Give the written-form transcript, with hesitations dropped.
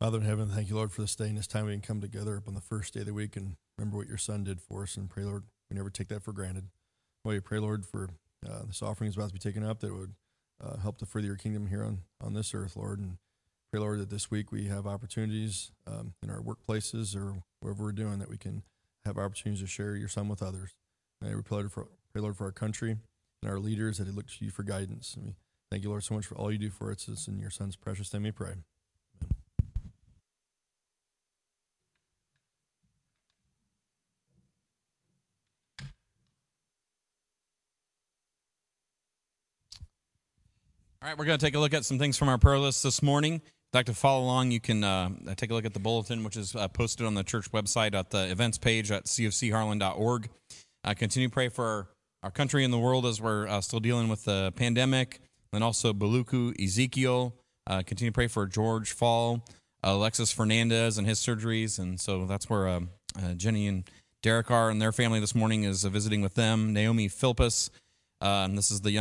Father in heaven, thank you, Lord, for this day and this time we can come together up on the first day of the week and remember what your Son did for us. And pray, Lord, we never take that for granted. Well, we pray, Lord, for this offering is about to be taken up, that it would help to further your kingdom here on this earth, Lord. And pray, Lord, that this week we have opportunities in our workplaces or wherever we're doing, that we can have opportunities to share your Son with others. And we pray, Lord, for our country and our leaders, that they look to you for guidance. And we thank you, Lord, so much for all you do for us. It's in your Son's precious name we pray. All right, we're going to take a look at some things from our prayer list this morning. If you'd like to follow along, you can take a look at the bulletin, which is posted on the church website at the events page at cofcharlan.org. Continue to pray for our country and the world as we're still dealing with the pandemic, and also Baluku, Ezekiel. Continue to pray for George Fall, Alexis Fernandez and his surgeries, and so that's where Jenny and Derek are, and their family this morning is visiting with them. Naomi Philpus, this is the young